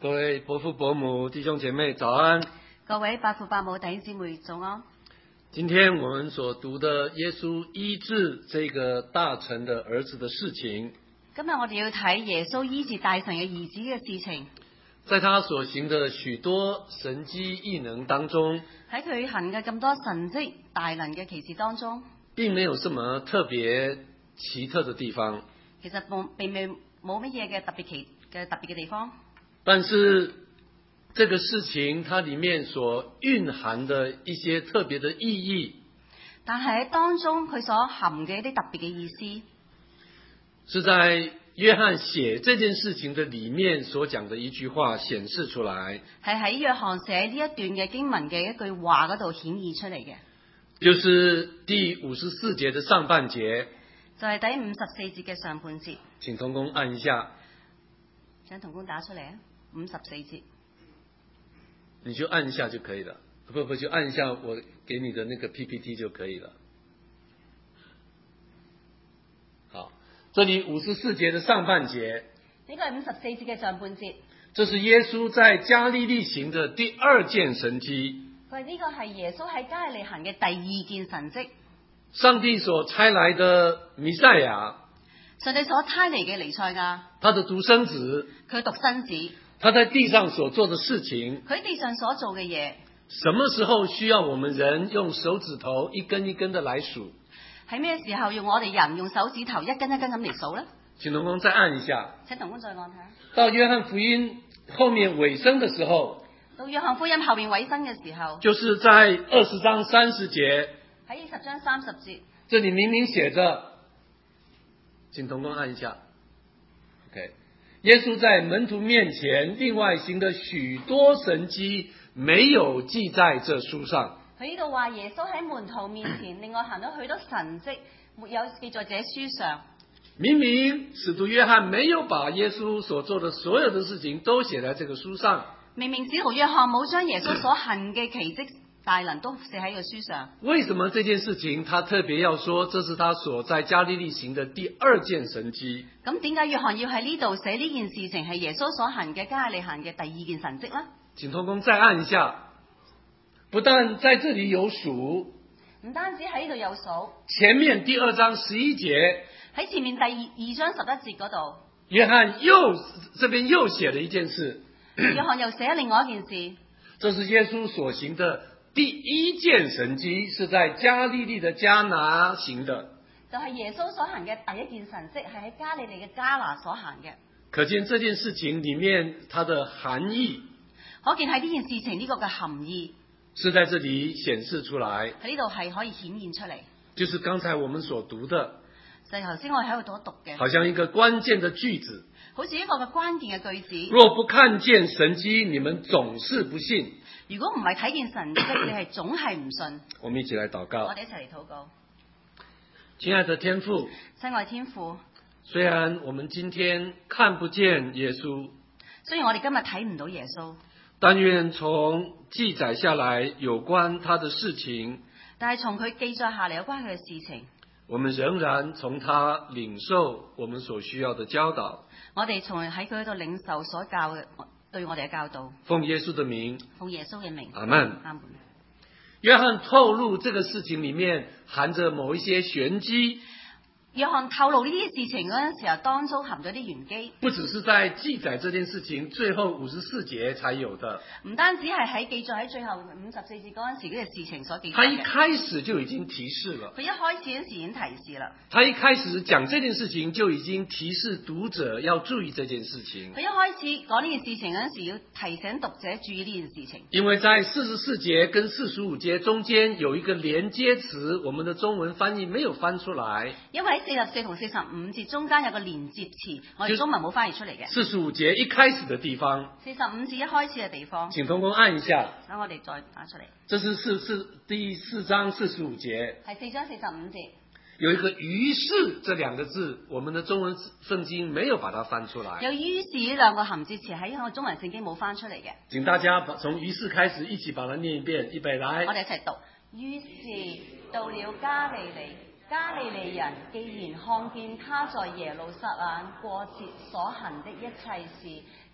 各位伯父伯母弟兄姐妹早安。 各位伯父伯母弟兄姊妹早安。 今天我们所读的耶稣医治这个大臣的兒子的事情， 今日我哋要睇耶穌醫治大臣嘅兒子嘅事情。 在他所行的許多神蹟異能當中， 喺佢行嘅咁多神蹟大能嘅奇事當中， 並沒有什麼特別奇特的地方。 其實並冇乜嘢嘅特別嘅地方。 但是這個事情它裡面所蘊含的一些特別的意義， 但係喺當中佢所含嘅一啲特別嘅意思， 是在約翰寫這件事情的裡面所講的一句話顯示出來， 係喺約翰寫呢一段嘅經文嘅一句話嗰度顯現出嚟嘅， 就是第54節的上半節， 就係第54節嘅上半節。 請同工按一下， 請同工打出嚟啊！54節， 你就按一下就可以了，不就按一下我給你的那個 PPT 就可以了。好，這裡54節的上半節， 呢個係54節嘅上半節。 這是耶穌在加利利行的第二件神蹟。 佢話呢個係耶穌喺加利利行嘅第二件神蹟。 上帝所差來的彌賽亞， 上帝所差嚟嘅彌賽亞， 他的獨生子， 佢獨生子， 他在地上所做的事情， 佢喺地上所做嘅嘢， 什麼時候需要我們人用手指頭一根一根的來數？ 喺咩時候用我哋人用手指頭一根一根咁嚟數呢？ 請同工再按一下。 請同工再按睇下。 到約翰福音後面尾聲的時候， 到約翰福音後面尾聲嘅時候， 就是在20章30節， 喺20章30節， 這裡明明寫着，請同工按一下。OK， 耶穌在門徒面前另外行的許多神蹟沒有記在這書上。 佢呢度話耶穌喺門徒面前另外行咗許多神蹟，沒有記在這書上。 明明使徒約翰沒有把耶穌所做的所有的事情都寫在這個書上。 明明使徒約翰冇將耶穌所行嘅奇蹟大能都寫喺個書上。 為什麼這件事情他特別要說，這是他所在加利利行的第二件神蹟？ 咁點解約翰要喺呢度寫呢件事情係耶穌所行嘅加利利行嘅第二件神蹟呢？ 請同工再按一下。不但在這裡有數， 唔單止喺呢度有數， 前面第2章11節， 喺前面第二章11節嗰度， 約翰這邊又寫了一件事。 約翰又寫了另外一件事， 這是耶穌所行的第一件神蹟，是在加利利的迦拿行的。 就係耶穌所行嘅第一件神蹟，係喺加利利嘅迦拿所行嘅。 可見這件事情裡面它的含義， 可見喺呢件事情呢個嘅含義， 是在這裡顯示出來。 喺呢度係可以顯現出嚟。 就是剛才我們所讀的， 就係頭先我喺度讀嘅， 好像一個關鍵的句子。 好似一個嘅關鍵嘅句子。 若不看見神蹟，你們總是不信。 如果唔係睇見神蹟，你係總係唔信。 我們一起來禱告。 我哋一齊嚟禱告。 親愛的天父， 親愛天父， 雖然我們今天看不見耶穌， 雖然我哋今日睇唔到耶穌， 但願從記載下來有關他的事情， 但係從佢記載下嚟有關佢嘅事情， 我們仍然從他領受我們所需要的教導。 我哋從喺佢度領受所教嘅對我哋嘅教導。 奉耶穌的名， 奉耶穌嘅名， 阿門。 阿門。 約翰透露這個事情裡面含着某一些玄機。 約翰透露呢啲事情嗰陣時候，當中含咗啲玄機， 不只是在記載這件事情最後54節才有的， 唔單止係喺記載喺最後54節嗰陣時呢個事情所記載嘅。 他一開始就已經提示了， 佢一開始嗰時已經提示啦。 他一開始講這件事情就已經提示讀者要注意這件事情。 佢一開始講呢件事情嗰陣時，要提醒讀者注意呢件事情。 因為在44節跟45節中間有一個連接詞，我們的中文翻譯沒有翻出來。 因為喺44同45節中間有個連接詞，我哋中文冇翻譯出嚟嘅。 45節一開始的地方 ，45節一開始嘅地方， 請同工按一下。 等我哋再打出嚟。 這是第4章45節， 係4章45節。 有一個於是這兩個字，我們的中文聖經沒有把它翻出來。 有於是呢兩個含接詞喺我中文聖經冇翻出嚟嘅。 請大家從於是開始一起把它念一遍，預備來。 我哋一齊讀。於是到了加利利，加利利人既然看見他在耶路撒冷過節所行的一切事，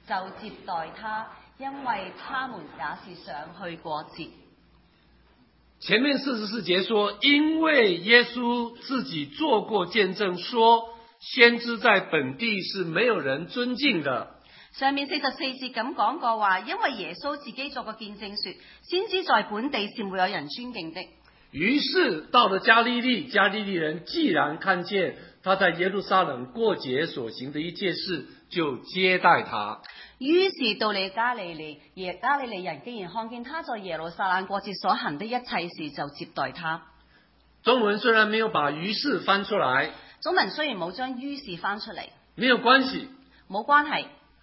就接待他，因為他們也是想去過節。 前面44節說，因為耶穌自己做過見證說，先知在本地是沒有人尊敬的。 上面44節咁講過話，因為耶穌自己作過見證說，先知在本地是沒有人尊敬的。 於是到了加利利，加利利人既然看見他在耶路撒冷過節所行的一切事，就接待他。 於是到了加利利，而加利利人既然看見他在耶路撒冷過節所行的一切事，就接待他。 中文雖然沒有把於是翻出來， 中文雖然冇將於是翻出嚟， 沒有關係， 冇關係。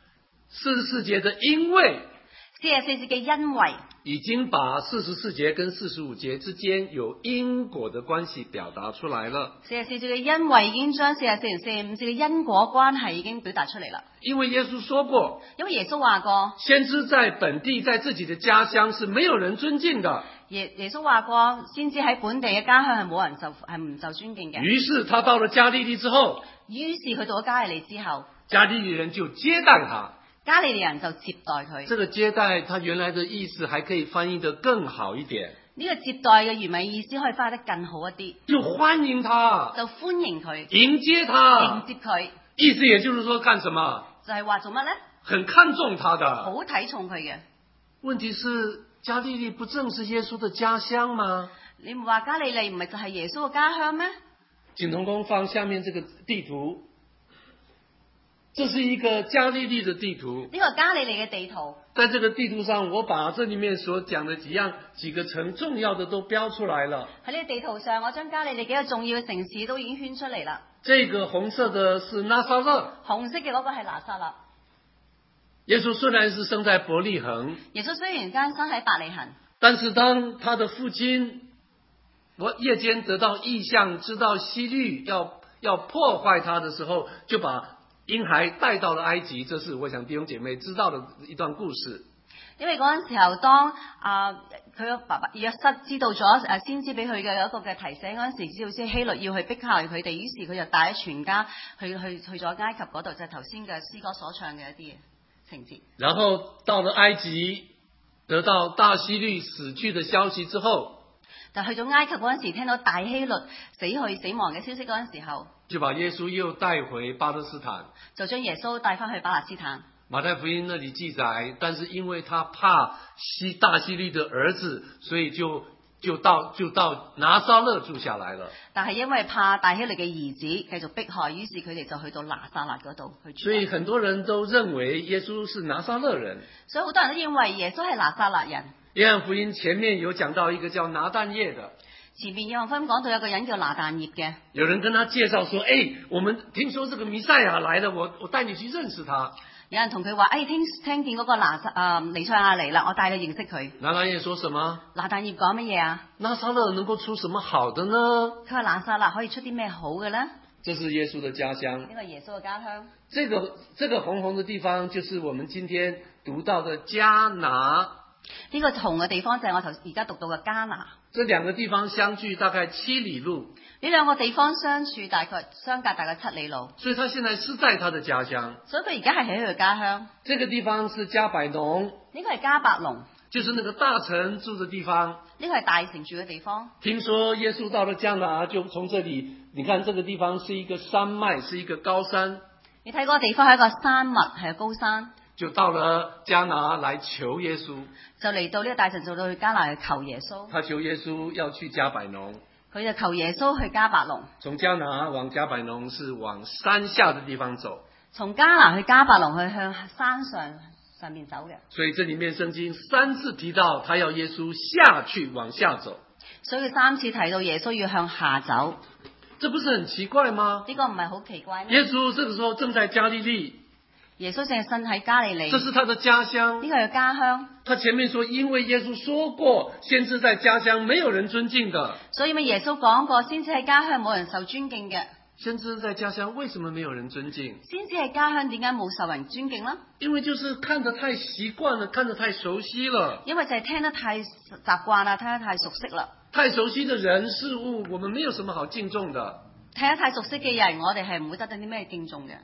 44節的因為 44節嘅因為已經把44節跟45節之間有因果的關係表達出來了。 44節嘅因為已經將44同45節嘅因果關係已經表達出嚟啦。 因為耶穌說過， 因為耶穌話過， 先知在本地在自己的家鄉是沒有人尊敬的。 耶穌話過，先知喺本地嘅家鄉係冇人唔受尊敬嘅。 於是他到了加利利之後， 於是佢到咗加利利之後， 加利利人就接待他。 加利利人就接待佢。 這個接待，他原來的意思還可以翻譯得更好一點。 呢個接待嘅原文意思可以翻譯得更好一啲， 就歡迎他， 就歡迎佢， 迎接他， 迎接佢。 意思也就是說幹什麼？ 就係話做乜呢？ 很看重他的。 好睇重佢嘅。 問題是加利利不正是耶穌的家鄉嗎？ 你唔話加利利唔係就係耶穌嘅家鄉咩？ 景同工放下面這個地圖，這是一個加利利的地圖。 呢個加利利嘅地圖， 在這個地圖上，我把這裡面所講的幾個城重要的都標出來了。 喺呢個地圖上，我將加利利幾個重要嘅城市都已經圈出嚟啦。 這個紅色的是拿撒勒， 紅色嘅嗰個係拿撒勒。 耶穌雖然是生在伯利恆， 耶穌雖然間生喺伯利恆， 但是當他的父親夜間得到異象，知道希律要破壞他的時候，就把嬰孩帶到了埃及。這是我想弟兄姐妹知道的一段故事。 因為嗰陣時候，當佢嘅爸爸約瑟知道咗先知俾佢嘅一個嘅提醒嗰陣時，知道即係希律要去逼害佢哋，於是佢就帶咗全家去咗埃及嗰度，就係頭先嘅詩歌所唱嘅一啲情節。 然後到了埃及，得到大希律死去的消息之後， 但去咗埃及嗰陣時，聽到大希律死亡嘅消息嗰陣時候， 就把耶穌又帶回巴勒斯坦， 就將耶穌帶翻去巴勒斯坦。 馬太福音那裡記載，但是因為他怕大希律的兒子，所以就到拿撒勒住下來了。 但係因為怕大希律嘅兒子繼續迫害，於是佢哋就去到拿撒勒嗰度去住。 所以很多人都認為耶穌是拿撒勒人。 所以好多人都認為耶穌係拿撒勒人。 約翰福音前面有講到一個叫拿但業的。 前面約翰福音講到有個人叫拿但業嘅。 有人跟他介紹說：我們聽說這個彌賽亞來了，我帶你去認識他。 有人同佢話：聽見嗰個彌賽亞嚟啦，我帶你認識佢。 拿但業說什麼？ 拿但業講乜嘢啊？ 拿撒勒能夠出什麼好的呢？ 佢話拿撒勒可以出啲咩好嘅呢？ 這是耶穌的家鄉。 呢個耶穌嘅家鄉。 這個紅紅的地方，就是我們今天讀到的迦拿。 呢個紅嘅地方就係我而家讀到嘅迦拿。 這兩個地方相距大概7里路。 呢兩個地方相隔大概7里路。所以他現在是在他的家鄉。 所以佢而家係喺佢家鄉。 這個地方是迦百農。 呢個係迦百農， 就是那個大臣住的地方。 呢個係大城住嘅地方。 聽說耶穌到了迦拿，就從這裡，你看這個地方是一個山脈，是一個高山。 你睇嗰個地方係一個山脈，係個高山。 就到了迦拿來求耶穌， 就嚟到呢個大臣就到去迦拿去求耶穌。 他求耶穌要去迦百農， 佢就求耶穌去迦百農。 從迦拿往迦百農是往山下的地方走， 從迦拿去迦百農去向山上面走嘅。 所以這裡面聖經3次提到他要耶穌下去往下走， 所以佢3次提到耶穌要向下走， 這不是很奇怪嗎？ 呢個唔係好奇怪咩？ 耶穌這個時候正在加利利。 耶穌正係身喺加利利， 這是他的家鄉。 呢個係家鄉。 他前面說，因為耶穌說過，先知在家鄉沒有人尊敬的。 所以咪耶穌講過，先知喺家鄉冇人受尊敬嘅。 先知在家鄉為什麼沒有人尊敬？ 先知喺家鄉點解冇受人尊敬呢？ 因為就是看得太習慣了，看得太熟悉了。 因為就係聽得太習慣啦，聽得太熟悉啦。 太熟悉的人事物，我們沒有什麼好敬重的。 聽得太熟悉嘅人，我哋係唔會得到啲咩敬重嘅。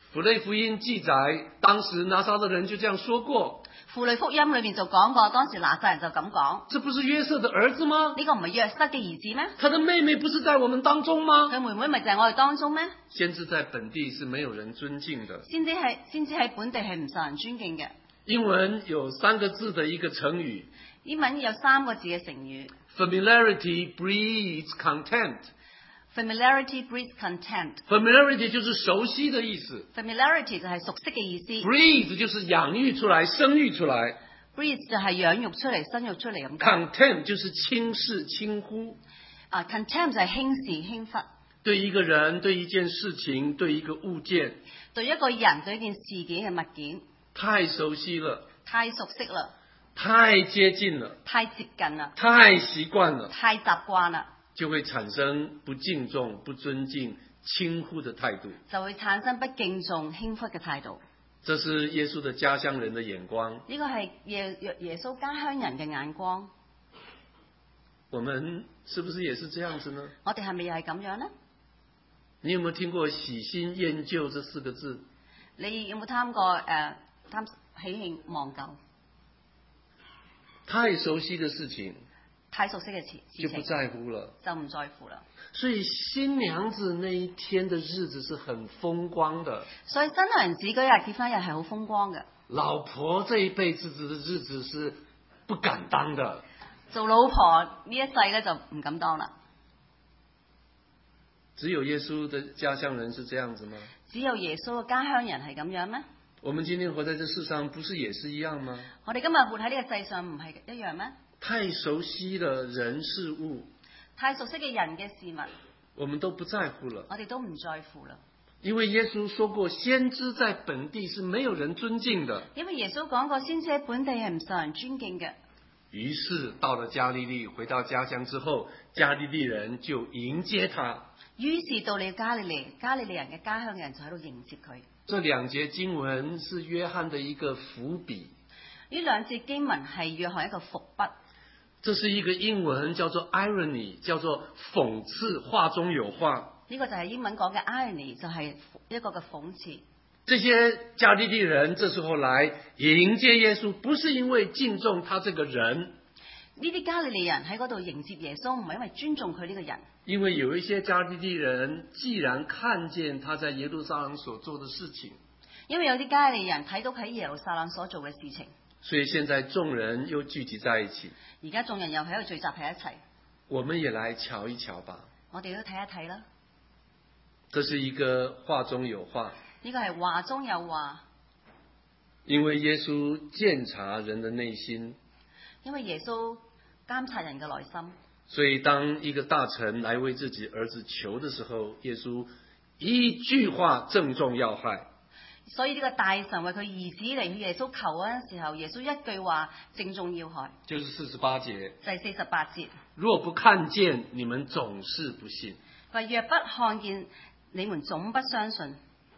符類福音記載，當時拿撒勒人就這樣說過。 符類福音裏面就講過，當時拿撒人就咁講。 這不是約瑟的兒子嗎？ 呢個唔係約瑟嘅兒子咩？ 他的妹妹不是在我們當中嗎？ 佢妹妹咪就係我哋當中咩？ 先知在本地是沒有人尊敬的。 先知喺本地係唔受人尊敬嘅。 英文有3個字的一個成語。 英文有3個字嘅成語。 Familiarity breeds contempt。Familiarity breeds contempt。 Familiarity 就是熟悉的意思。 Familiarity 就係熟悉嘅意思。 Breed 就是養育出來、生育出來。 Breed 就係養育出嚟、生育出嚟咁。 Contempt 就是輕視、輕忽。 Contempt 就係輕視、輕忽。 對一個人、對一件事情、對一個物件。 對一個人、對一件事件嘅物件。 太熟悉了。 太熟悉了。 太接近了。 太接近了。 太習慣了。 太習慣了。 就會產生不敬重、不尊敬、輕忽的態度， 就會產生不敬重、輕忽嘅態度。 這是耶穌的家鄉人的眼光。 呢個係耶穌家鄉人嘅眼光。 我們是不是也是這樣子呢？ 我哋係咪又係咁樣呢？ 你有沒有聽過喜新厭舊這4個字？ 你有冇聽過喜慶忘舊？ 太熟悉的事情。 太熟悉嘅事情就不在乎了， 就唔在乎啦。 所以新娘子那一天的日子是很風光的。 所以新娘子嗰日結婚日係好風光嘅。 老婆這一輩子的日子是不敢當的。 做老婆呢一世咧就唔敢當啦。 只有耶穌的家鄉人是這樣子嗎？ 只有耶穌嘅家鄉人係咁樣咩？ 我們今天活在這世上，不是也是一樣嗎？ 我哋今日活喺呢個世上唔係一樣咩？ 太熟悉了人事物， 太熟悉嘅人嘅事物， 我們都不在乎了。 我哋都唔在乎啦。 因為耶穌說過，先知在本地是沒有人尊敬的。 因為耶穌講過，先知喺本地係唔受人尊敬嘅。 於是到了加利利，回到家鄉之後，加利利人就迎接他。 於是到了加利利人嘅家鄉嘅人就喺度迎接佢。 這2節經文是約翰的一個伏筆。 呢2節經文係約翰一個伏筆。 這是一個英文叫做 irony， 叫做諷刺，話中有話。 呢個就係英文講嘅 irony， 就係一個嘅諷刺。 這些加利利人這時候來迎接耶穌，不是因為敬重他這個人。 呢啲加利利人喺嗰度迎接耶穌，唔係因為尊重佢呢個人。 因為有一些加利利人既然看見他在耶路撒冷所做的事情， 因為有啲加利利人睇到佢喺耶路撒冷所做嘅事情。 所以現在眾人又聚集在一起。 而家眾人又喺度聚集喺一齊。 我們也來瞧一瞧吧。 我哋都睇一睇啦。 這是一個話中有話。 呢個係話中有話。 因為耶穌鑒察人的內心。 因為耶穌監察人嘅內心。 所以當一個大臣來為自己兒子求的時候，耶穌一句話正中要害。 所以呢個大臣為佢兒子嚟去耶穌求嗰陣時候，耶穌一句話正中要害。 就是48節。 就係48節。 若不看見，你們總是不信。 話若不看見，你們總不相信。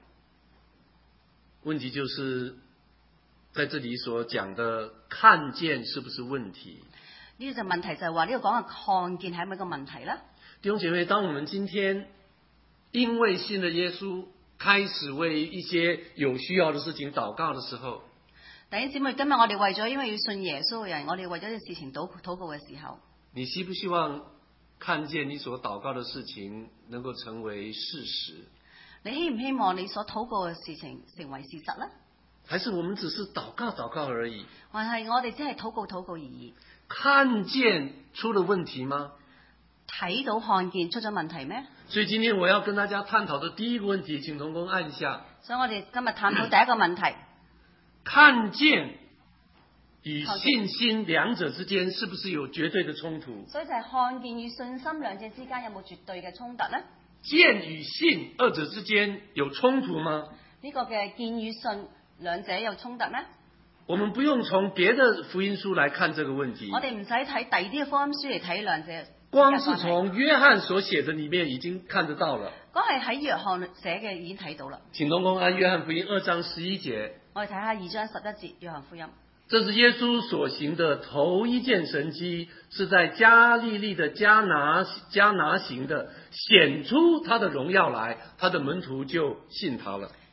問題就是在這裡所講的看見是不是問題？ 呢個就問題就係話呢個講嘅看見係咪一個問題呢？ 弟兄姐妹，當我們今天因為信了耶穌，開始為一些有需要的事情禱告的時候， 弟兄姊妹，今日我哋為咗因為要信耶穌嘅人，我哋為咗呢件事情禱告嘅時候， 你希不希望看見你所禱告的事情能夠成為事實？ 你希唔希望你所禱告嘅事情成為事實呢？ 還是我們只是禱告而已？ 還係我哋只係禱告而已？ 看見出了問題嗎？ 睇到看見出咗問題咩？ 所以今天我要跟大家探討的第一個問題，請同工按下。 所以我哋今日探討第一個問題， 看見與信心兩者之間是不是有絕對的衝突？ 所以就係看見與信心兩者之間有冇絕對嘅衝突呢？ 見與信二者之間有衝突嗎？ 呢個嘅見與信兩者有衝突咩？ 我們不用從別的福音書來看這個問題。 我哋唔使睇第二啲嘅福音書嚟睇兩者。 光是從約翰所寫的裡面已經看得到了。 嗰係喺約翰寫嘅已經睇到啦。 請同工按約翰福音2章11節。 我哋睇下2章11節約翰福音。 這是耶穌所行的頭一件神蹟，是在加利利的迦拿行的，顯出他的榮耀來，他的門徒就信他了。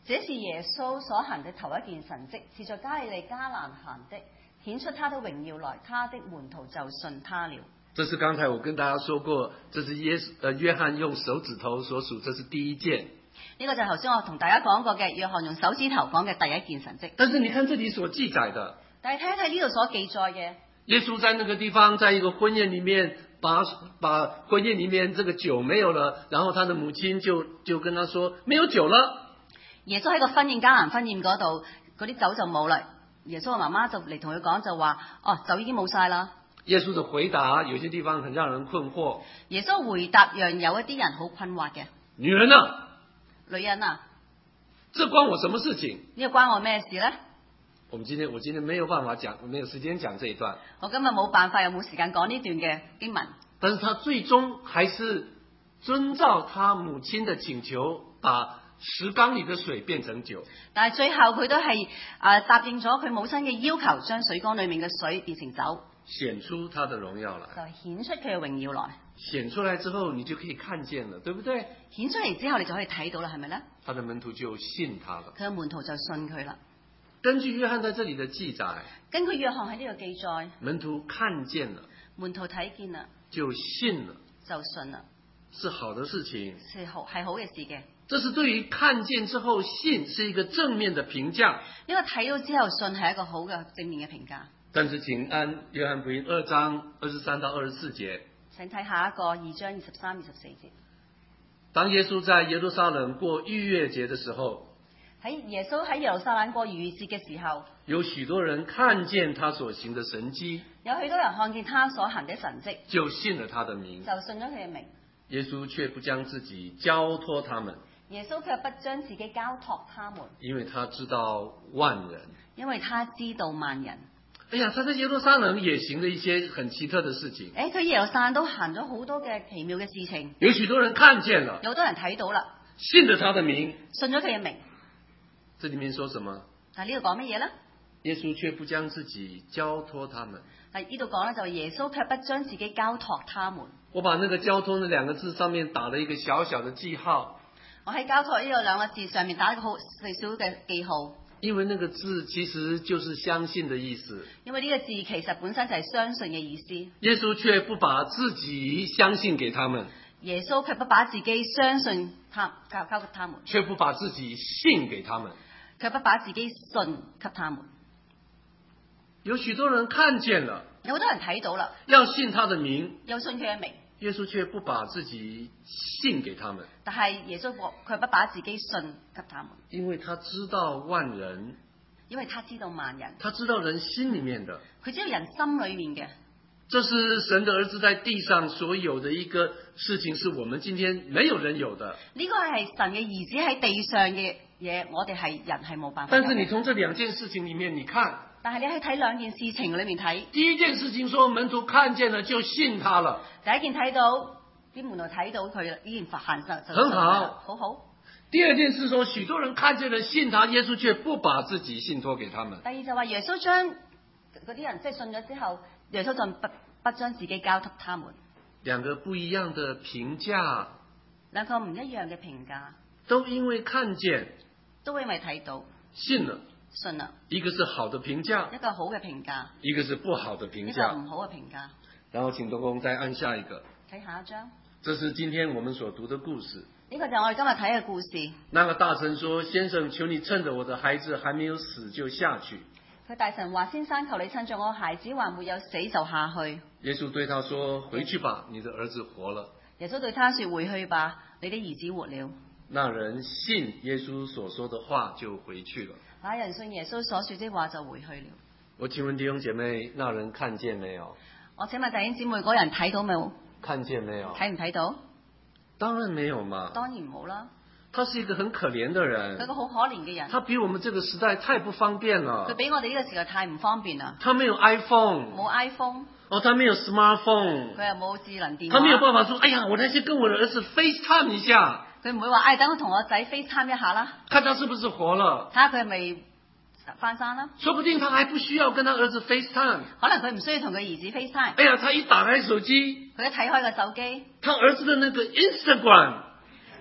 這是耶穌所行的頭一件神蹟，是在加利利迦南行的，顯出他的榮耀來，他的門徒就信他了。 這是剛才我跟大家說過，這是約翰用手指頭所數，這是第一件。 呢個就係頭先我同大家講過嘅，約翰用手指頭講嘅第一件神蹟。 但是你看這裡所記載的， 但係睇一睇呢度所記載嘅， 耶穌在那個地方，在一個婚宴裡面，把婚宴裡面這個酒沒有了，然後他的母親就跟他說沒有酒了。 耶穌喺個婚宴迦南婚宴嗰度，嗰啲酒就冇啦。耶穌嘅媽媽就嚟同佢講就話：哦，酒已經冇晒啦。 耶穌的回答有些地方很讓人困惑。 耶穌回答讓有一啲人好困惑嘅。 女人啊， 女人啊， 這關我什麼事情？ 呢個關我咩事呢？ 我今天沒有辦法講，沒有時間講這一段。 我今日冇辦法又冇時間講呢段嘅經文。 但是他最終還是遵照他母親的請求，把石缸裡的水變成酒。 但係最後佢都係答應咗佢母親嘅要求，將水缸裡面嘅水變成酒， 顯出他的榮耀來。 就顯出佢嘅榮耀來。 顯出來之後，你就可以看見了，對不對？ 顯出嚟之後，你就可以睇到啦，係咪呢？ 他的門徒就信他了。 佢嘅門徒就信佢啦。 根據約翰在這裡的記載， 根據約翰喺呢度記載， 門徒看見了， 門徒睇見啦， 就信了， 就信啦， 是好的事情， 係好嘅事嘅。 這是對於看見之後信是一個正面的評價。 呢個睇到之後信係一個好嘅正面嘅評價。 但是請按約翰福音2章23到24節， 請睇下一個2章23、24節。 當耶穌在耶路撒冷過逾越節的時候， 耶穌喺耶路撒冷過逾越節嘅時候， 有許多人看見他所行的神蹟， 有許多人看見他所行的神蹟， 就信了他的名， 就信咗佢嘅名。 耶穌卻不將自己交託他們， 耶穌卻不將自己交託他們， 因為他知道萬人， 因為他知道萬人。 哎呀，他在耶路撒冷也行了一些很奇特的事情。 佢耶路撒冷都行咗好多嘅奇妙嘅事情， 有許多人看見了， 有好多人睇到啦， 信了他的名， 信咗佢嘅名。 這裡面說什麼？ 但係呢度講乜嘢呢？ 耶穌卻不將自己交託他們。 係呢度講咧，就係耶穌卻不將自己交託他們。 我把那個交託那兩個字上面打了一個小小的記號。 我喺交託呢個兩個字上面打一個好細小嘅記號。 因為那個字其實就是相信的意思。 因為呢個字其實本身就係相信嘅意思。 耶穌卻不把自己相信給他們。 耶穌卻不把自己相信交給他們。 卻不把自己信給他們。 卻不把自己信給他們。 有許多人看見了， 有好多人睇到啦， 要信他的名， 又信佢嘅名。 耶穌卻不把自己信給他們。 但係耶穌卻不把自己信給他們， 因為他知道萬人， 因為他知道萬人， 他知道人心裡面的， 佢知道人心裏面嘅。 這是神的兒子在地上所有的一個事情，是我們今天沒有人有的。 呢個係神嘅兒子喺地上嘅嘢，我哋係人係冇辦法。 但是你從這兩件事情裡面，你看， 但係你去睇兩件事情裏面睇， 第一件事情說門徒看見了就信他了。 第一件睇到啲門徒睇到佢啦，呢件行實就很好， 好好。 第二件事說許多人看見了信他，耶穌卻不把自己信託給他們。 第二就話耶穌將嗰啲人即係信咗之後，耶穌就不將自己交給他們。 兩個不一樣的評價， 兩個唔一樣嘅評價， 都因為看見， 都因為睇到信了。 信啦， 一個是好的評價， 一個好嘅評價， 一個是不好的評一個價， 唔好嘅評價。 然後請東公再按下一個， 睇下一張， 這是今天我們所讀的故事。 呢個就係我哋今日睇嘅故事。 那個大臣說：先生，求你趁着我的孩子還沒有死就下去。 佢大臣話：先生，求你趁着我孩子還沒有死就下去。 耶穌對他說：回去吧，你的兒子活了。 耶穌對他說：回去吧，你的兒子活了。 那人信耶穌所說的話就回去了。 那人信耶穌所說的話就回去了。 我請問弟兄姐妹，那人看見沒有？ 我請問弟兄姊妹，嗰人睇到冇？ 看見沒有？ 睇唔睇到？ 當然沒有嘛。 當然唔好啦。 他是一個很可憐的人， 佢個好可憐嘅人。 他比我們這個時代太不方便了。 佢比我哋呢個時代太唔方便啦。 他沒有 iPhone， 冇 iPhone。 哦，他沒有 smartphone， 佢又冇智能電話。 他沒有辦法說，哎呀，我來先跟我的兒子 FaceTime 一下。 佢唔會話，等我同我仔 FaceTime 一下啦， 看他是不是活了。 睇下佢係咪翻生啦。 說不定他還不需要跟他兒子 FaceTime。 可能佢唔需要同佢兒子 FaceTime。 哎呀，他一打開手機， 佢一睇開個手機， 他兒子的那個 Instagram，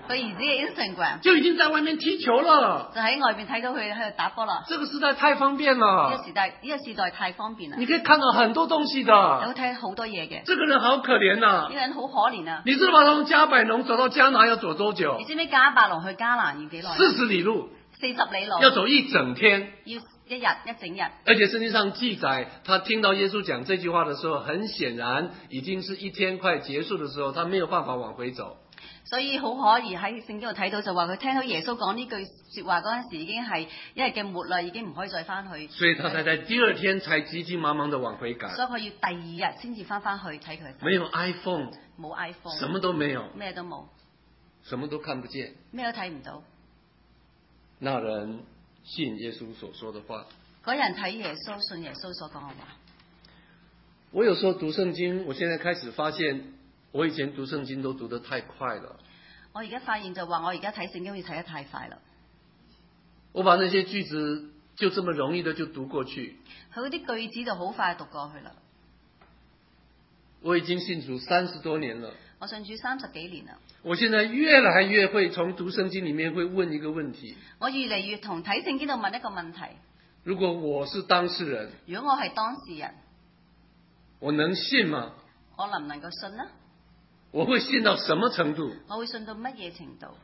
佢兒子嘅 Instagram 就已經在外面踢球了。 就喺外邊睇到佢喺度打波啦。 這個時代太方便呢了， 個時代太方便啦， 你可以看到很多東西有的。 睇好多嘢嘅。 這個人好可憐呢個呐！ 人好可憐啊！ 你知道嗎？從加百農走到迦拿要走多久你？知唔知迦百農去迦南要幾耐 40里路， ？40里路， 要走一整天。 要一整日。 而且聖經上記載，他聽到耶穌講這句話的時候，很顯然已經是一天快結束的時候，他沒有辦法往回走。 所以好可疑喺聖經度睇到就話佢聽到耶穌講呢句說話嗰陣時已經係一日嘅末啦，已經唔可以再翻去。 所以他才在第二天才急急忙忙的往回趕。 所以佢要第二日先至翻去睇佢。 沒有 iPhone， 冇 iPhone， 什麼都沒有， 咩都冇， 什麼都看不見。 咩都睇唔到。 那人信耶穌所說的話。 嗰人睇耶穌，信耶穌所講嘅話。 我有時候讀聖經，我現在開始發現，我以前讀聖經都讀得太快了。 我而家發現就話，我而家睇聖經好似睇得太快啦。 我把那些句子就這麼容易的就讀過去。 佢嗰啲句子就好快讀過去啦。 我已經信主30多年了。 我信主30幾年啦。 我現在越來越會從讀聖經裡面會問一個問題。 我越嚟越同睇聖經度問一個問題。 如果我是當事人， 如果我係當事人， 我能信嗎？ 我能唔能夠信呢？ 我會信到什麼程度？ 我會信到乜嘢程度？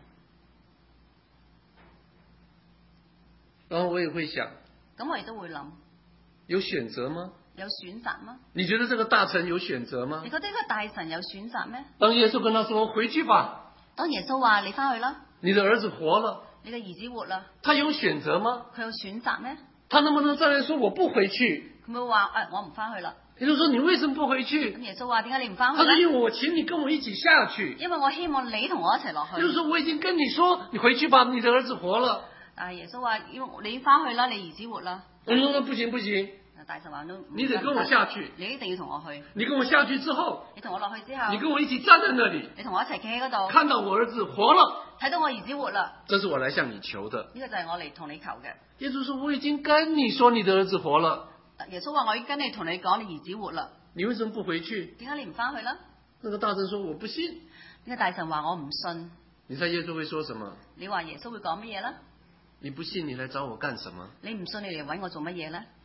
然後我也會想， 咁我亦都會諗， 有選擇嗎？ 有選擇嗎？ 你覺得這個大臣有選擇嗎你？覺得呢個大臣有選擇咩？ 當耶穌跟他說回去吧， 當耶穌話你翻去啦， 你的兒子活了， 你嘅兒子活啦， 他有選擇嗎？ 佢有選擇咩？ 他能不能再來說我不回去？ 佢咪話我唔翻去啦。 耶穌說你為什麼不回去咁？耶穌話點解你唔翻去他說因咧？ 為我請你跟我一起下去。 因為我希望你同我一齊落去。 耶穌說我已經跟你說你回去吧，你的兒子活了。 但係耶穌話因為你翻去啦，你兒子活啦。 我說不行不行， 大臣話都唔你得跟我下去。 你一定要同我去。 你跟我下去之後， 你同我落去之後， 你跟我一起站在那裡， 你同我一齊企喺嗰度， 看到我兒子活了， 睇到我兒子活啦。 這是我來向你求的。 呢個就係我嚟同你求嘅。 耶穌說我已經跟你說你的兒子活了， 耶穌話我已經跟你同你講你兒子活啦， 你為什麼不回去？ 點解你唔翻去啦？ 那個大臣說我不信。 呢個大臣話我唔信。 你猜耶穌會說什麼？ 你話耶穌會講乜嘢咧？ 你不信你來找我幹什麼？ 你唔信你嚟揾我做乜嘢咧？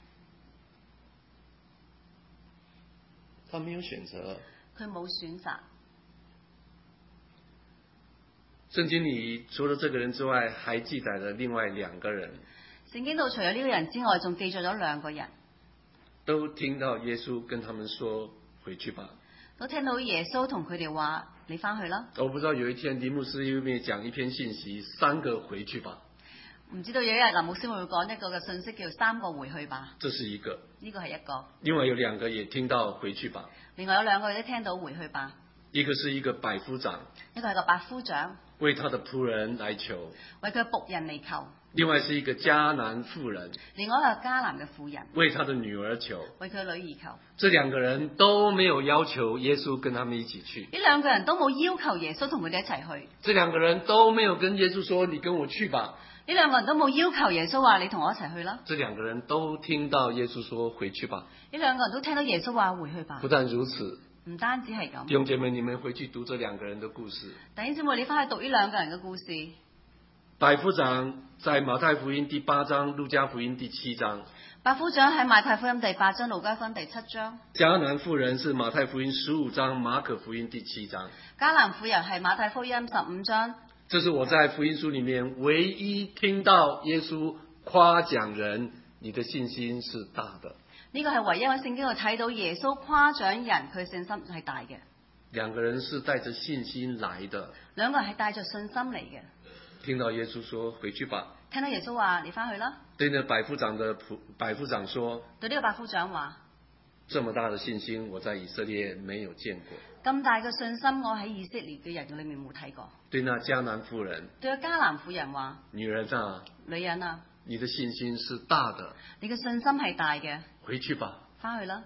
他沒有選擇。 佢冇選擇。 聖經裏除了這個人之外，還記載了另外2個人， 聖經度除咗呢個人之外，仲記載咗2個人， 都聽到耶穌跟他們說回去吧。 都聽到耶穌同佢哋話你翻去啦。 我不知道有一天林牧師有沒有講一篇信息，3個回去吧。 唔知道有一日林牧師會講一個嘅信息叫3個回去吧。 這是一個。 呢個係一個。 另外有2個也聽到回去吧。 另外有2個都聽到回去吧。 一個是一個百夫長， 一個係個百夫長， 為他的僕人來求。 為佢僕人嚟求。 另外是一個迦南婦人， 另外一個迦南嘅婦人， 為他的女兒求。 為佢女兒求。 這2個人都沒有要求耶穌跟他們一起去。 呢2個人都冇要求耶穌同佢哋一齊去。 這2個人都沒有跟耶穌說你跟我去吧。 呢2個人都冇要求耶穌話你同我一齊去啦。 這2個人都聽到耶穌說回去吧。 呢2個人都聽到耶穌話回去吧。 不但如此， 唔單止係咁。 弟兄姐妹，你們回去讀這2個人的故事。 弟兄姊妹，你翻去讀呢2個人嘅故事。 百夫長在馬太福音第8章，路加福音第7章。 百夫長喺馬太福音第8章，路加福音第7章。 迦南婦人是馬太福音15章，馬可福音第7章。 迦南婦人係馬太福音15章。 這是我在福音書裡面唯一聽到耶穌誇獎人，你的信心是大的。 呢個係唯一喺聖經度睇到耶穌誇獎人，佢信心係大嘅。 2個人是帶着信心來的。 2個人係帶着信心嚟嘅。 聽到耶穌說回去吧。 聽到耶穌話你翻去啦。 對那百夫長說， 對呢個百夫長話， 這麼大的信心我在以色列沒有見過。 咁大嘅信心我喺以色列嘅人裏面冇睇過。 對那迦南婦人， 對個迦南婦人話， 女人啊， 女人啊， 你的信心是大的， 你嘅信心係大嘅， 回去吧。 翻去啦。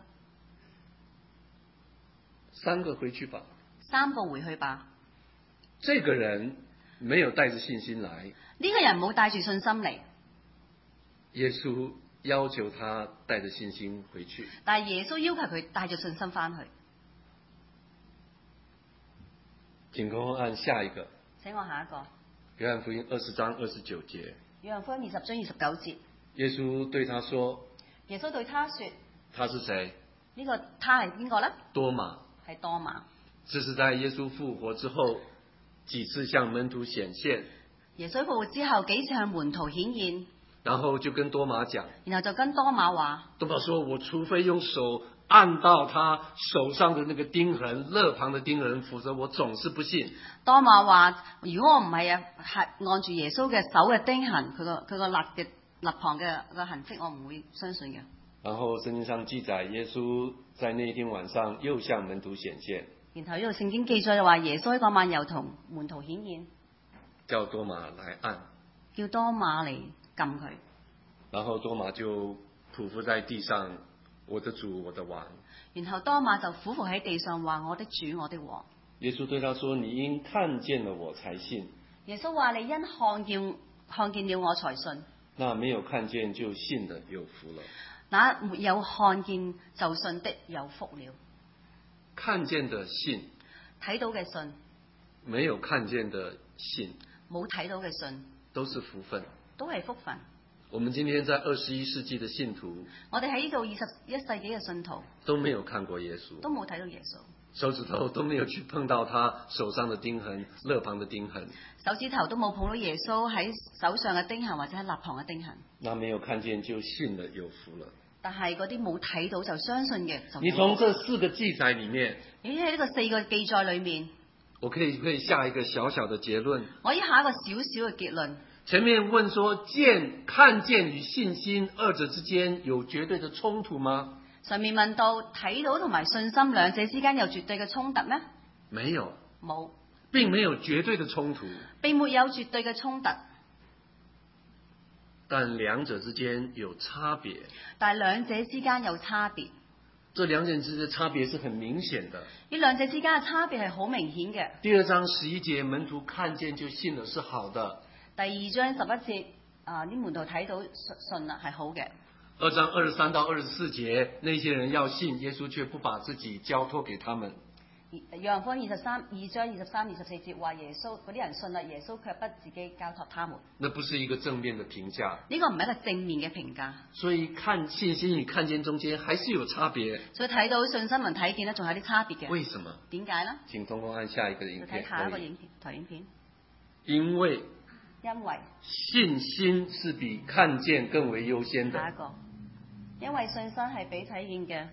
3個回去吧。 3個回去吧。 這個人沒有帶着信心來， 呢個人冇帶住信心嚟， 耶穌要求他帶着信心回去。 但係耶穌要求佢帶住信心翻去。 請跟我按下一個。 請我下一個。 約翰福音20章29節。 約翰福音20章29節。 耶穌對他說。 耶穌對他說。 他是誰？ 呢個他係邊個呢？ 多馬。 係多馬。 這是在耶穌復活之後幾次向門徒顯現。 耶穌復活之後幾次向門徒顯現。然後就跟多馬講。 然後就跟多馬話。 多馬說：我除非用手按到他手上的那個釘痕，肋旁的釘痕，否則我總是不信。 多馬話：如果我唔係按住耶穌嘅手嘅釘痕，佢個肋旁嘅痕跡，我唔會相信嘅。 然後聖經上記載，耶穌在那一天晚上又向門徒顯現。 然後呢度聖經記載就話，耶穌喺嗰晚又同門徒顯現， 叫多馬來按， 叫多馬嚟撳佢。 然後多馬就匍匐在地上，我的主，我的王。 然後多馬就俯伏喺地上話：我的主，我的王。 耶穌對他說：你因看見了我才信。 耶穌話：你因看見了我才信。 那沒有看見就信的有福了。 那沒有看見就信的有福了。 看見的信， 睇到嘅信； 沒有看見的信， 冇睇到嘅信， 都是福分， 都係福分。 我們今天在21世紀的信徒， 我哋喺呢度21世紀嘅信徒， 都沒有看過耶穌， 都冇睇到耶穌， 手指頭都沒有去碰到他手上的釘痕、肋旁的釘痕， 手指頭都冇碰到耶穌喺手上嘅釘痕或者喺肋旁嘅釘痕。 那沒有看見就信了，有福了。 但係嗰啲冇睇到就相信嘅，就你從這4個記載裡面， 喺呢個4個記載裡面， 我可以下一個小小的結論。 我以下一個小小嘅結論。 前面問說看見與信心二者之間有絕對的衝突嗎？ 上面問到睇到同埋信心兩者之間有絕對嘅衝突咩？ 沒有， 冇， 並沒有絕對的衝突， 並沒有絕對嘅衝突。 但兩者之間有差別。 但係兩者之間有差別。 這兩者之間的差別是很明顯的。 呢兩者之間嘅差別係好明顯嘅。 第2章11節，門徒看見就信了，是好的。 第2章11節，啲門徒睇到信啦，係好嘅。 2章23到24節，那些人要信，耶穌卻不把自己交託給他們。 約翰福音2章23、24節話耶穌嗰啲人信啦，耶穌卻不自己交託他們。 那不是一個正面的評價。 呢個唔係一個正面嘅評價。 所以看信心與看見中間還是有差別。 所以睇到信心同睇見咧，仲有啲差別嘅。 為什麼？ 點解呢？ 請同我按下一個影片。 睇下一個投影片。 因為信心是比看見更為優先的。 下一個，因為信心係比睇見嘅。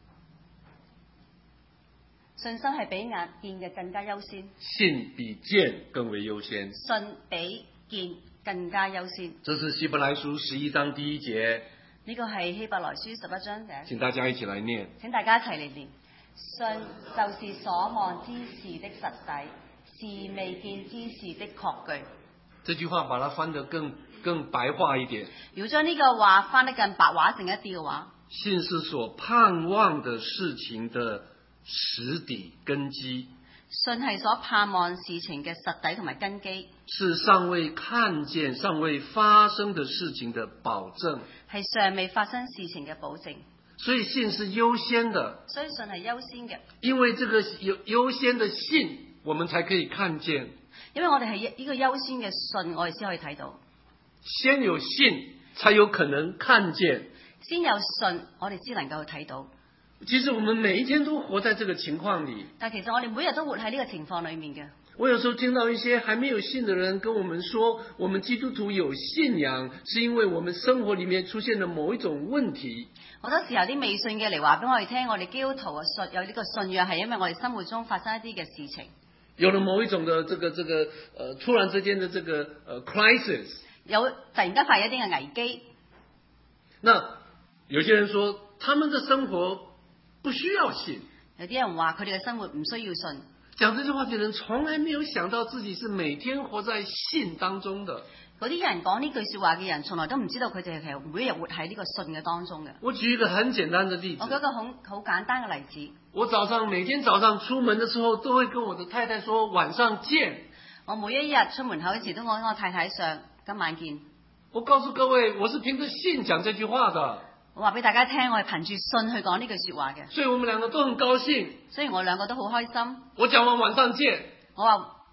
信心係比眼見嘅更加優先。 信比見更為優先。 信比見更加優先。 這是希伯來書11章第1節。 呢個係希伯來書11章嘅。 請大家一起來念。 請大家一齊嚟念。信就是所望之事的實底，是未見之事的確據。 這句話把它翻得更白話一點。 如果將呢個話翻得更白話性一啲嘅話， 信是所盼望的事情的實底根基。 信係所盼望事情嘅實底同埋根基， 是尚未看見、尚未發生的事情的保證， 係尚未發生事情嘅保證。 所以信是優先的， 所以信係優先嘅。 因為這個優先的信，我們才可以看見。 因為我哋係呢個優先嘅信，我哋先可以睇到。 先有信，才有可能看見。 先有信，我哋先能夠去睇到。 其實我們每一天都活在這個情況裏。 但其實我哋每日都活喺呢個情況裏面嘅。 我有時候聽到一些還沒有信的人跟我們說，我們基督徒有信仰，是因為我們生活裏面出現了某一種問題。 好多時候啲未信嘅嚟話俾我哋聽，我哋基督徒嘅有呢個信仰係因為我哋生活中發生一啲嘅事情， 有了某一種的突然之間的crisis， 有突然間發現一啲嘅危機。 那有些人說，他們的生活不需要信。 有啲人話佢哋嘅生活唔需要信。 講這句話的人從來沒有想到自己是每天活在信當中的。 嗰啲人講呢句說話嘅人，從來都唔知道佢哋係每日活喺呢個信嘅當中嘅。 我舉一個很簡單的例子。 我舉一個好簡單嘅例子。 我每天早上出門的時候，都會跟我的太太說晚上見。 我每一日出門口嗰時都講我太太上今晚見。 我告訴各位，我是憑着信講這句話的。 我話俾大家聽，我係憑住信去講呢句說話嘅。 所以我們兩個都很高興。 雖然我兩個都好開心。 我講完晚上見。 我話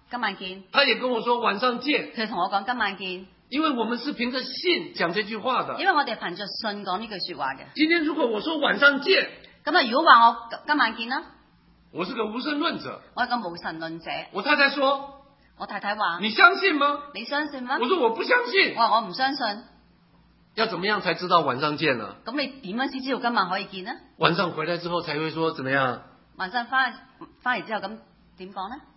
今晚見。 他也跟我說晚上見， 佢同我講今晚見， 因為我們是憑着信講這句話的。 因為我哋憑着信講呢句説話嘅。 今天如果我說晚上見， 咁啊，如果話我今晚見啦， 我是個無神論者。 我係個無神論者。 我太太說， 我太太話： 你相信嗎？ 你相信嗎？ 我說我不相信。 我話我唔相信。 要怎麼樣才知道晚上見呢？ 咁你點樣先知道今晚可以見呢？ 晚上回來之後才會說怎麼樣？ 晚上翻嚟之後咁點講呢？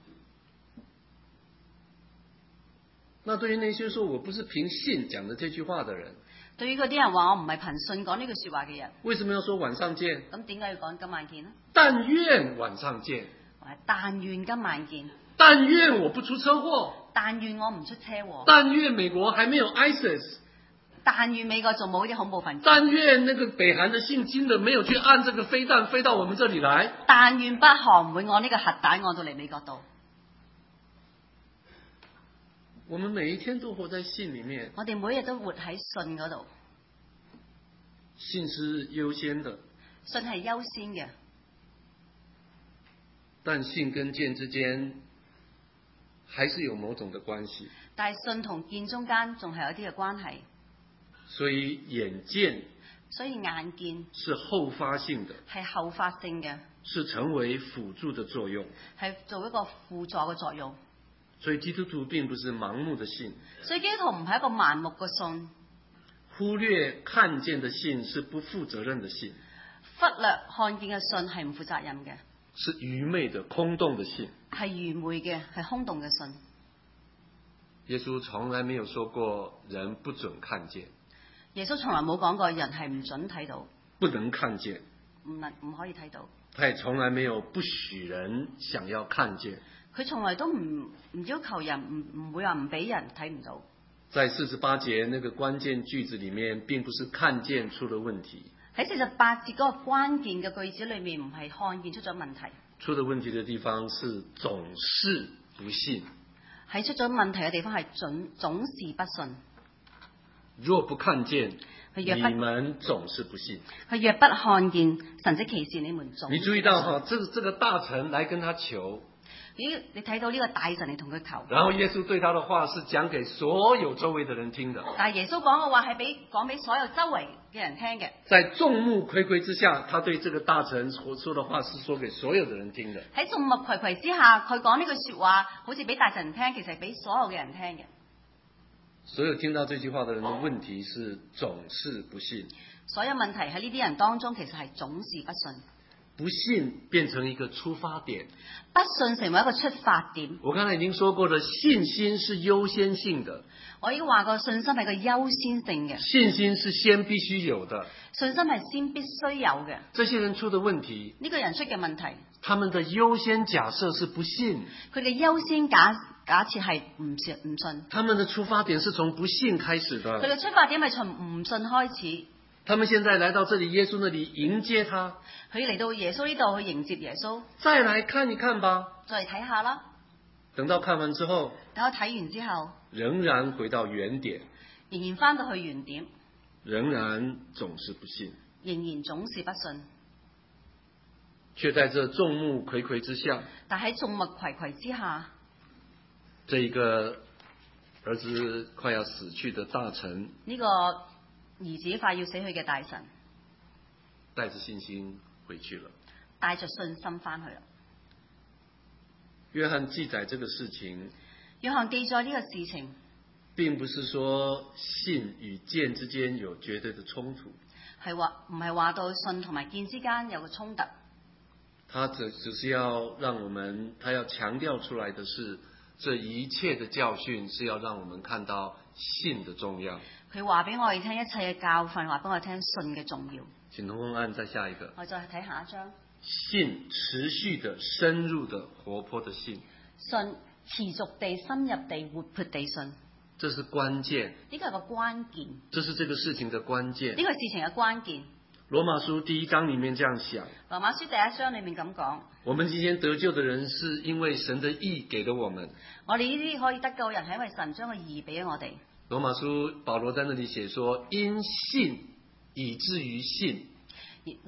那對於那些說我不是憑信講的這句話的人， 對於嗰啲人話我唔係憑信講呢句説話嘅人， 為什麼要說晚上見？ 咁點解要講今晚見呢？ 但願晚上見， 但願今晚見， 但願我不出車禍， 但願我唔出車禍， 但願美國還沒有 ISIS， 但願美國仲冇啲恐怖分子， 但願那個北韓的姓金的沒有去按這個飛彈飛到我們這裡來， 但願北韓唔會按呢個核彈按到嚟美國度。 我們每一天都活在信裡面， 我哋每日都活喺信嗰度， 信是優先的， 信係優先嘅， 但信跟見之間還是有某種的關係。 但係信同見中間仲係有啲嘅關係， 所以眼見， 所以眼見是後發性的， 係後發性嘅， 是成為輔助的作用， 係做一個輔助嘅作用。 所以基督徒並不是盲目的信， 所以基督徒唔係一個盲目嘅信， 忽略看見的信是不負責任的信， 忽略看見嘅信係唔負責任嘅， 是愚昧的空洞的信， 係愚昧嘅，係空洞嘅信。 耶穌從來沒有說過人不准看見， 耶穌從來冇講過人係唔准睇到， 不能看見， 唔可以睇到。 他也從來沒有不許人想要看見。 佢從來都唔要求人，唔會話唔俾人睇唔到。 在48節那個關鍵句子裡面，並不是看見出了問題。 喺48節嗰個關鍵嘅句子裏面，唔係看見出咗問題。出了問題的地方是總是不信。 喺出咗問題嘅地方係總是不信。 若不看見，你們總是不信。 佢若不看見神蹟奇事，你們總。 你注意到哈，這個大臣來跟他求。 咦，你睇到呢個大臣嚟同佢求。 然後耶穌對他的話是講給所有周圍的人聽的。 但係耶穌講嘅話係講俾所有周圍嘅人聽嘅。 在眾目睽睽之下，他對這個大臣所說的話是說給所有的人聽的。 喺眾目睽睽之下，佢講呢句說話，好似俾大臣聽，其實係俾所有嘅人聽嘅。 所有聽到這句話的人的問題是總是不信。 所有問題喺呢啲人當中，其實係總是不信。 不信變成一個出發點， 不信成為一個出發點。 我剛才已經說過了，信心是優先性的。 我已經話過，信心係個優先性嘅。 信心是先必須有的。 信心係先必須有嘅。 這些人出的問題， 呢個人出嘅問題， 他們的優先假設是不信。 佢嘅優先假設係唔信。 他們的出發點是從不信開始的。 佢嘅出發點係從唔信開始。 他們現在來到這裡，耶穌那裡迎接他。 佢嚟到耶穌呢度去迎接耶穌。 再來看一看吧。 再嚟睇下啦。 等到看完之後， 等我睇完之後， 仍然回到原點。 仍然翻到去原點。 仍然總是不信。 仍然總是不信。 卻在這眾目睽睽之下。 但喺眾目睽睽之下， 這一個兒子快要死去的大臣。 呢個兒子快要死去嘅大臣， 帶着信心回去了， 帶着信心翻去了。 約翰記載這個事情， 約翰記載呢個事情， 並不是說信與見之間有絕對的衝突， 係話唔係話到信同埋見之間有個衝突。 他只是要讓我們，他要強調出來的是，這一切的教訓是要讓我們看到信的重要。 佢話俾我哋聽一切嘅教訓，話俾我哋聽信嘅重要。 請同工按再下一個。 我再睇下一張。 信持續的、深入的、活潑的信。 信持續地、深入地、活潑地信。 這是關鍵。 呢個係個關鍵。 這是這個事情的關鍵。 呢個事情嘅關鍵。 羅馬書第1章裡面這樣想。 羅馬書第1章裡面咁講。 我們今天得救的人是因為神的義給了我們。 我哋呢啲可以得救嘅人係因為神將個義俾咗我哋。 羅馬書保羅在那裡寫說，因信以至於信。 保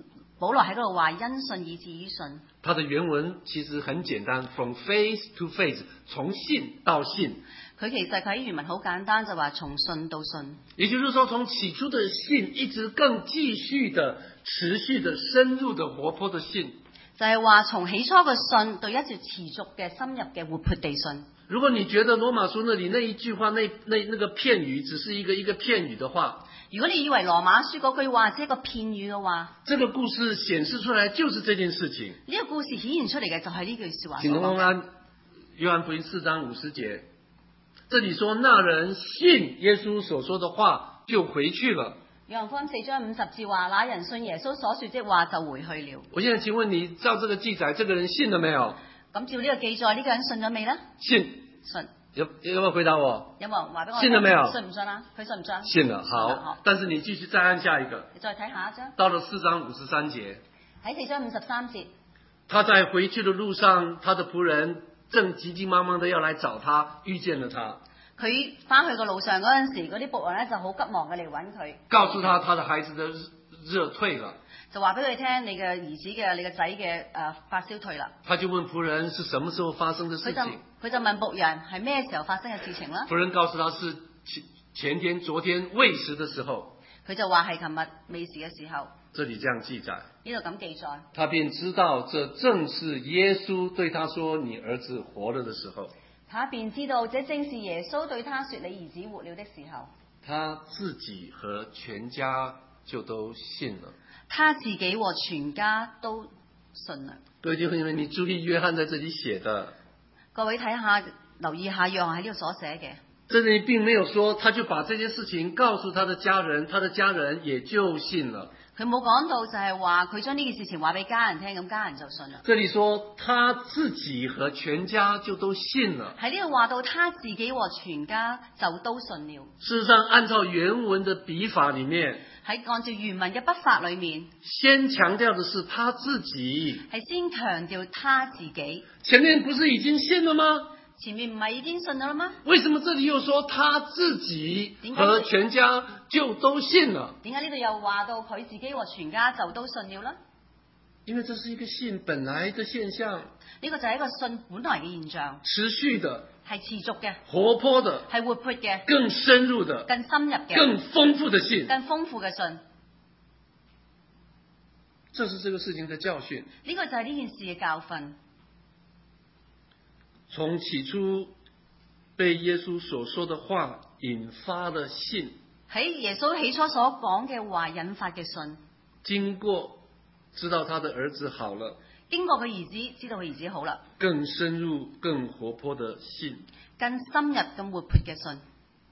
保羅喺嗰度話因信以至於信。 它的原文其實很簡單 ，from faith to faith， 從信到信。 佢其實喺原文好簡單，就話從信到信。 也就是說，從起初的信，一直更繼續的、持續的、深入的、活潑的信。 就係話從起初嘅信到一直持續嘅深入嘅活潑地信。 如果你覺得羅馬書那裡那一句話那個片語只是一個片語的話， 如果你以為羅馬書嗰句話只係一個片語嘅話， 這個故事顯示出來就是這件事情。 呢個故事顯現出嚟嘅就係呢句說話。 請同工按約翰福音4章50節，這裡說那人信耶穌所說的話就回去了。 約翰福音4章50節話，那人信耶穌所說的話就回去了。 我現在請問你，照這個記載，這個人信了沒有？ 咁照呢個記載，呢個人信咗未呢？ 信。 信。 有沒有回答我？ 有冇人話俾我？ 信了沒有？ 信唔信啊？佢信唔信？ 信了。好。但是你繼續再按下一個。 你再睇下一張。 到了4章53節。 喺4章53節。 他在回去的路上，他的僕人正急急忙忙的要來找他，遇見了他。 佢翻去個路上嗰陣時，嗰啲僕人咧就好急忙嘅嚟揾佢， 告訴他的孩子的熱退了， 就話俾佢聽你嘅兒子嘅你嘅仔嘅發燒退啦。 他就問僕人是什麼時候發生的事情？ 佢就問僕人係咩時候發生嘅事情啦？ 僕人告訴他是前天、昨天未時的時候。 佢就話係琴日未時嘅時候。 這裡這樣記載， 呢度咁記載， 他便知道這正是耶穌對他說你兒子活了的時候。 他便知道這正是耶穌對他說你兒子活了的時候。 他自己和全家就都信了。 他自己和全家都信了。 各位弟兄姊妹，你注意約翰在這裡寫的。 各位睇下，留意下約翰喺呢度所寫嘅。 這裡並沒有說他就把這件事情告訴他的家人，他的家人也就信了。 佢冇講到就係話佢將呢件事情話俾家人聽，咁家人就信啦。 這裡說他自己和全家就都信了。 喺呢度話到他自己和全家就都信了。 事實上，按照原文的筆法裡面， 喺按照原文嘅筆法裡面， 先強調的是他自己， 係先強調他自己。 前面不是已經信了嗎？ 前面唔係已經信咗啦嗎？ 為什麼這裡又說他自己和全家就都信了？ 點解呢度又話到佢自己和全家就都信了呢？ 因為這是一個信本來的現象， 呢個就係一個信本來嘅現象， 持續的， 係持續嘅， 活潑的， 係活潑嘅， 更深入的， 更深入嘅， 更豐富的信， 更豐富嘅信。 這是這個事情的教訓。 呢個就係呢件事嘅教訓。 從起初被耶穌所說的話引發的信， 喺耶穌起初所講嘅話引發嘅信， 經過知道他的兒子好了， 經過佢兒子知道佢兒子好啦， 更深入更活潑的信， 更深入更活潑嘅信。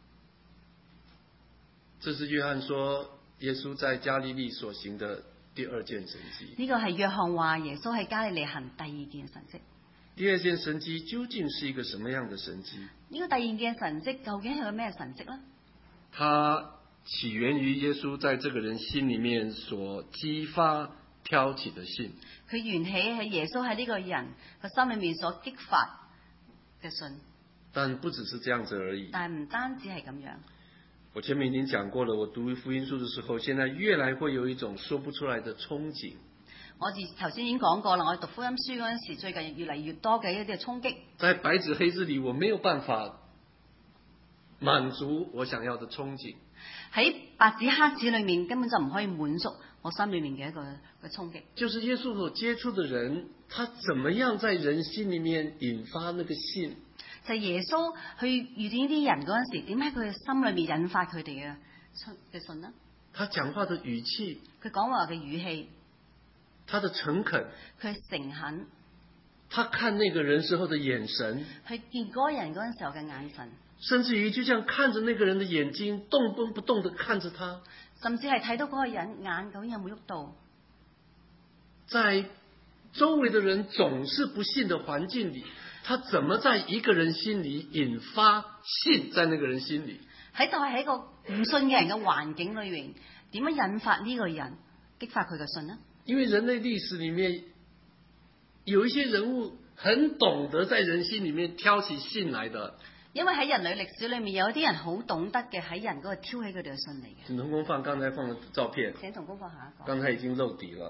這是約翰說耶穌在加利利所行的第二件神蹟。 呢個係約翰話耶穌喺加利利行第二件神蹟。 第二件神蹟究竟是一個什麼樣的神蹟？ 呢個第二件神蹟究竟係個咩神蹟呢？ 它起源於耶穌在這個人心裏面所激發挑起的信。 佢源起係耶穌喺呢個人個心裏面所激發嘅信。 但不只是這樣子而已。 但係唔單止係咁樣。 我前面已經講過了，我讀福音書的時候，現在越來會有一種說不出來的憧憬。 我頭先已經講過啦，我讀福音書嗰陣時，最近越嚟越多嘅一啲嘅衝擊。 在白紙黑字裏，我沒有辦法滿足我想要的憧憬。 喺白紙黑字裏面，根本就唔可以滿足我心裏面嘅一個衝擊。 就是耶穌所接觸的人，他怎麼樣在人心裏面引發那個信？ 就係耶穌去遇見呢啲人嗰陣時，點喺佢嘅心裏面引發佢哋嘅信呢？ 他講話的語氣， 佢講話嘅語氣。 他的誠懇， 佢誠懇， 他看那個人時候的眼神， 佢見嗰個人嗰陣時候嘅眼神， 甚至於就像看着那個人的眼睛，動都不動地看着他， 甚至係睇到嗰個人眼究竟有冇喐到。 在周圍的人總是不信的環境裏，他怎麼在一個人心裏引發信在那個人心裏？ 喺就係喺一個唔信嘅人嘅環境裏面，點樣引發呢個人激發佢嘅信呢？ 因為人類歷史裏面有一些人物很懂得在人心裏面挑起信來的。 因為喺人類歷史裏面有一啲人好懂得嘅喺人嗰度挑起佢哋嘅信嚟嘅。 請同工放剛才放的照片。 請同工放下一個。 剛才已經露底了。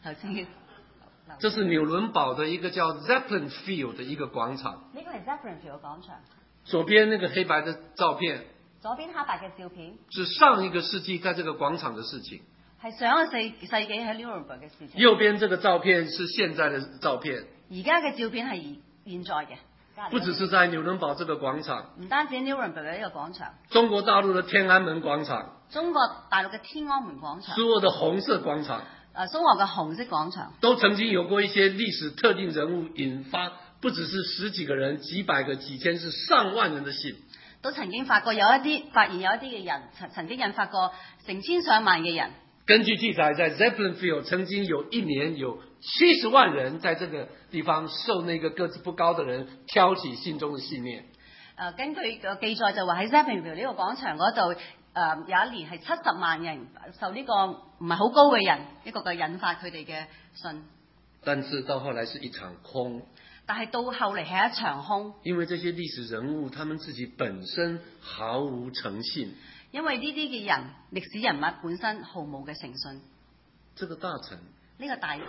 頭先这是紐倫堡的一個叫 Zeppelin Field 的一個廣場。 呢個係 Zeppelin Field 廣場， 左邊那個黑白的照片， 左邊黑白嘅照片是上一個世紀在這個廣場的事情。 係上一個世紀喺 Nuremberg 嘅事情。 右邊這個照片是現在的照片。 而家嘅照片係現在嘅。 不只是在紐倫堡這個廣場， 唔單止 Nuremberg 嘅呢個廣場， 中國大陸的天安門廣場， 中國大陸嘅天安門廣場， 蘇俄的紅色廣場， 蘇俄嘅紅色廣場， 都曾經有過一些歷史特定人物引發，不只是十幾個人、幾百個、幾千，是上萬人的信。 都曾經發現有一啲嘅人曾經引發過成千上萬嘅人。 根據記載，在 Zeppelin Field 曾經有一年有70萬人在這個地方受那個個子不高的人挑起心中的信念。 根據個記載就話喺 Zeppelin Field 呢個廣場嗰度，有一年係70萬人受呢個唔係好高嘅人一個嘅引發佢哋嘅信。 但是到後來是一場空。 但係到後嚟係一場空。 因為這些歷史人物，他們自己本身毫無誠信。 因為呢啲嘅人，歷史人物本身毫無嘅誠信。 這個大臣， 呢個大臣，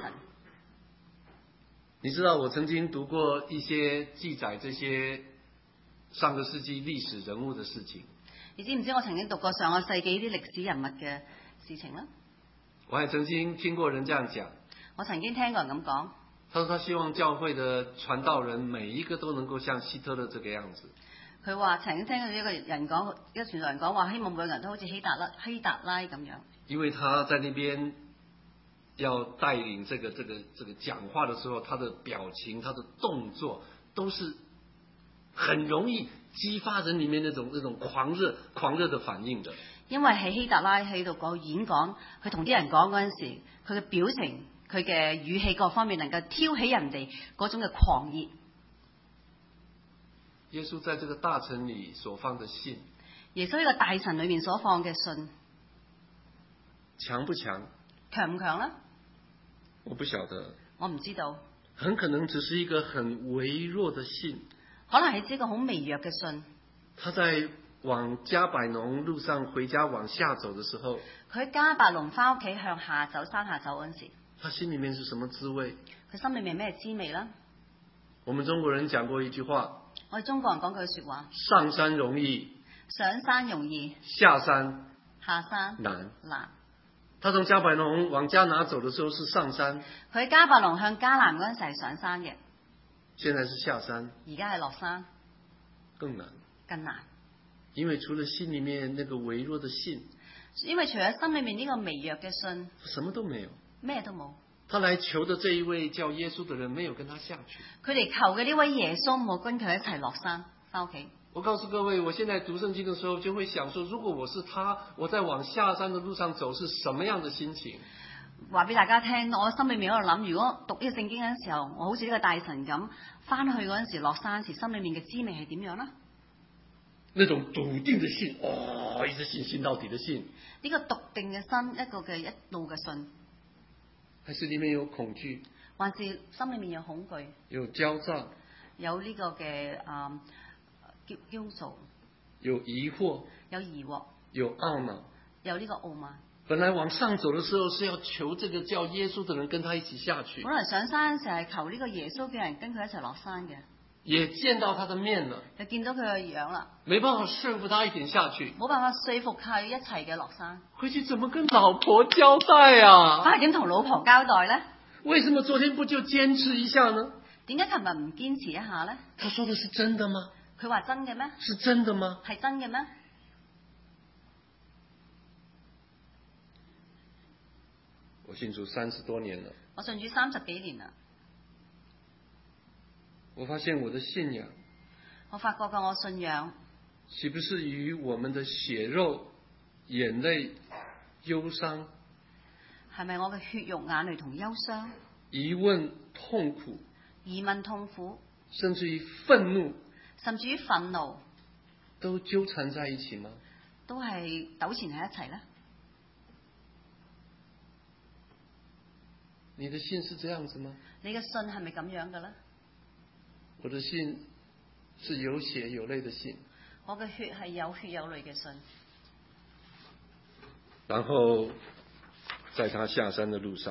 你知道我曾經讀過一些記載這些上個世紀歷史人物的事情。 你知唔知我曾經讀過上個世紀啲歷史人物嘅事情呢？ 我還曾經聽過人這樣講。 我曾經聽過人咁講。 他說他希望教會的傳道人每一個都能夠像希特勒這個樣子。佢話曾經聽過一個人講，一個傳道人講話，希望每個人都好似希特拉咁樣。因為他在那邊要帶領這個講話的時候，他的表情、他的動作都是很容易激發人裏面那種狂熱的反應的。 因為喺希特拉喺度講演講，佢同啲人講嗰陣時，佢嘅表情、佢嘅語氣各方面能夠挑起人哋嗰種嘅狂熱。 耶穌在這個大臣裏所放的信， 耶穌呢個大臣裏面所放嘅信， 強不強？ 強唔強呢？ 我不曉得， 我唔知道。 很可能只是一個很微弱的信， 可能係一個好微弱嘅信。 他在往加百農路上回家往下走的時候， 佢喺加百農翻屋企向下走山下走嗰陣時， 他心裏面是什麼滋味？ 佢心裏面咩滋味呢？ 我們中國人講過一句話。 我哋中國人講句說話： 上山容易， 上山容易， 下山難。 他從加百農往迦拿走的時候是上山， 佢喺加百農向迦南嗰陣時係上山嘅， 現在是下山， 而家係落山， 更難。因為除了心裏面那個微弱的信， 因為除咗心裏面呢個微弱嘅信， 什麼都沒有， 咩都冇。 他來求的這一位叫耶穌的人沒有跟他下去。 佢哋求嘅呢位耶穌冇跟佢一齊落山翻屋企。 我告訴各位，我現在讀聖經的時候就會想說，如果我是他，我在往下山的路上走是什麼樣的心情？ 話俾大家聽，我心裏面喺度諗，如果讀呢個聖經嘅時候，我好似呢個大臣咁翻去嗰陣時落山時，心裏面嘅滋味係點樣呢？ 那種篤定的信，一直信到底的信。呢個篤定嘅心，一個嘅一路嘅信。 還是裏面有恐懼， 還是心裏面有恐懼， 有焦躁， 有呢個嘅焦躁， 有疑惑，有懊惱， 有呢個傲慢。 本來往上走的時候是要求這個叫耶穌的人跟他一起下去， 本來上山時係求呢個耶穌嘅人跟佢一齊落山嘅， 也見到他的面了， 就見到佢嘅樣啦， 沒辦法說服他一點下去， 冇辦法說服佢一齊嘅落山。 回去怎麼跟老婆交代啊？ 翻去點同老婆交代呢？ 為什麼昨天不就堅持一下呢？ 點解琴日唔堅持一下呢？ 他說的是真的嗎？ 佢話真嘅咩？ 是真的嗎？ 係真嘅咩？ 我信主30多年了， 我信主30幾年啦。 我發現我的信仰， 我發覺我信仰， 豈不是與我們的血肉、眼淚、憂傷， 係咪我嘅血肉、眼淚同憂傷、 疑問、痛苦，甚至於憤怒，都糾纏在一起嗎？ 都係糾纏喺一齊呢？ 你的信是這樣子嗎？ 你嘅信係咪咁樣嘅呢？ 我的信是有血有淚的信。 我嘅血係有血有淚嘅信。 然後在他下山的路上，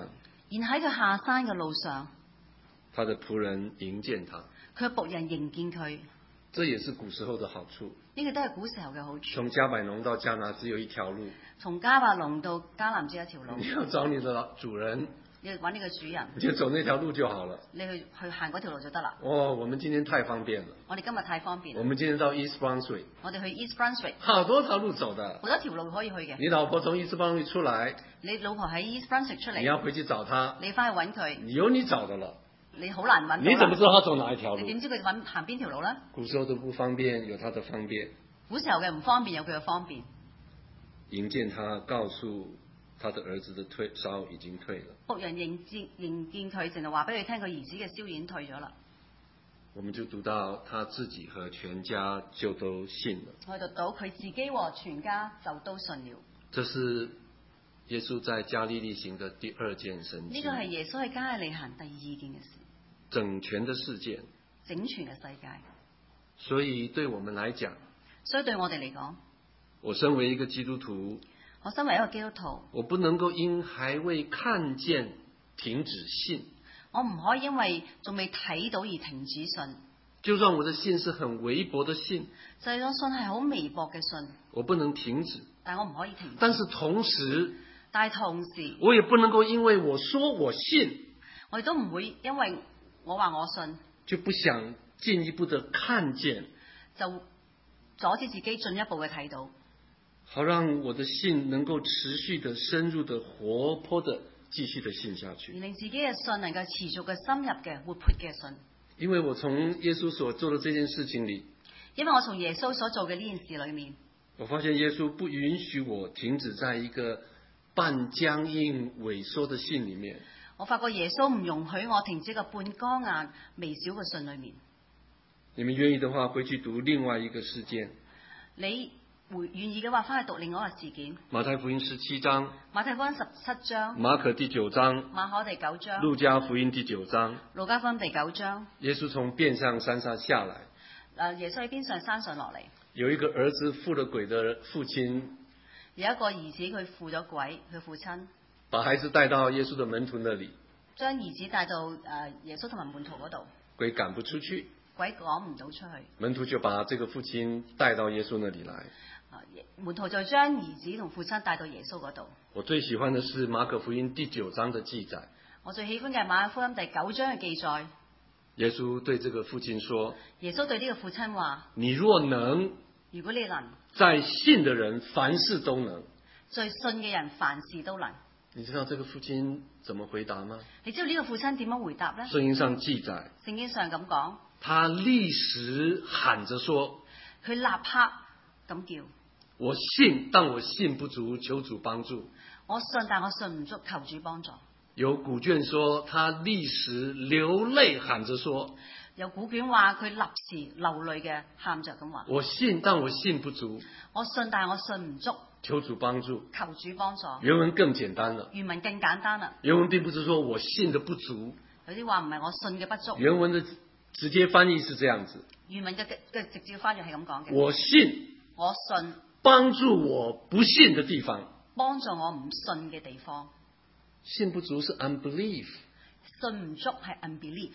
然喺佢下山嘅路上， 他的僕人迎見他。 佢嘅僕人迎見佢， 這也是古時候的好處。 呢個都係古時候嘅好處。 從迦百農到迦拿只有一條路， 從迦百農到迦南只有一條路， 你要找你的主人， 你要揾呢個主人， 你就走那條路就好了。 你去行嗰條路就得啦。 哦，我們今天太方便了。 我哋今日太方便我啦， 們今天到 East Brunswick， 我哋去 East Brunswick， 好多條路走的。 好多條路可以去嘅。 你老婆從 East Brunswick 出來， 你老婆喺 East Brunswick 出嚟， 你要回去找她， 你翻去揾佢， 有你找的了。 你好難揾到啦。 你怎麼知道她走哪一條路？ 你點知佢行邊條路咧？ 古時候的不方便有它的方便。 古時候嘅唔方便有佢嘅方便。 迎見他，告訴他的兒子的燒已經退了。 僕人迎見佢，淨係話俾佢聽，佢兒子嘅燒已經退咗啦。 我們就讀到他自己和全家就都信了。 我哋讀到佢自己和全家就都信了。 這是耶穌在加利利行的第二件神蹟。 呢個係耶穌喺加利利行第二件嘅事， 整全的事件。 整全嘅世界。 所以對我們來講， 所以對我哋嚟講， 我身為一個基督徒， 我身為一個基督徒， 我不能夠因還未看見停止信。 我唔可以因為仲未睇到而停止信。 就算我的信是很微薄的信， 就係信係好微薄嘅信， 我不能停止。 但我唔可以停止。 但是同時， 但係同時， 我也不能夠因為我說我信， 我亦都唔會因為我話我信， 就不想進一步的看見， 就阻止自己進一步嘅睇到， 好讓我的信能夠持續的、深入的、活潑的繼續的信下而去。 令自己嘅信能夠持續嘅深入嘅活潑嘅信。 因為我從耶穌所做的這件事情裏， 因為我從耶穌所做嘅呢件事裏面， 我發現耶穌不允許我停止在一個半僵硬萎縮的信裏面。 我發覺耶穌唔容許我停止一個半剛硬微小嘅信裏面。 你們願意的話，回去讀另外一個事件。 你願意嘅話，翻去讀另外一個事件。 馬太福音17章， 馬太福音17章， 馬可第9章， 馬可第9章， 路加福音第9章。 路加福音第9章。 耶穌從變相山上下來， 耶穌喺邊上山上落嚟， 有一個兒子附了鬼的父親， 有一個兒子佢附咗鬼，佢父親把孩子帶到耶穌的門徒那裡， 將兒子帶到耶穌同埋門徒嗰度， 鬼趕不出去， 鬼趕唔到出去， 門徒就把這個父親帶到耶穌那裡來。 門徒就將兒子同父親帶到耶穌嗰度。 我最喜歡的是馬可福音第9章的記載。 我最喜歡嘅係馬可福音第9章嘅記載。 耶穌對這個父親說： 耶穌對呢個父親話： 你若能， 如果你能， 在信的人凡事都能。 在信嘅人凡事都能。 你知道這個父親怎麼回答嗎？ 你知道呢個父親點樣回答呢？ 聖經上記載， 聖經上咁講， 他立時喊着說： 佢立刻咁叫。 我信，但我信不足，求主幫助。 我信，但我信唔足，求主幫助。 有古卷說，他立時流淚喊着說。 有古卷話佢立時流淚嘅喊着咁話。 我信，但我信不足。 我信，但我信唔足， 求主幫助。 求主幫助。 原文更簡單了。 原文更簡單啦。 原文並不是說我信的不足。 有啲話唔係我信嘅不足。 原文的直接翻譯是這樣子。 原文嘅直接翻譯係咁講嘅。 我信。 我信。 幫助我不信的地方， 幫助我唔信嘅地方。 信不足是 unbelief， 信唔足係 unbelief。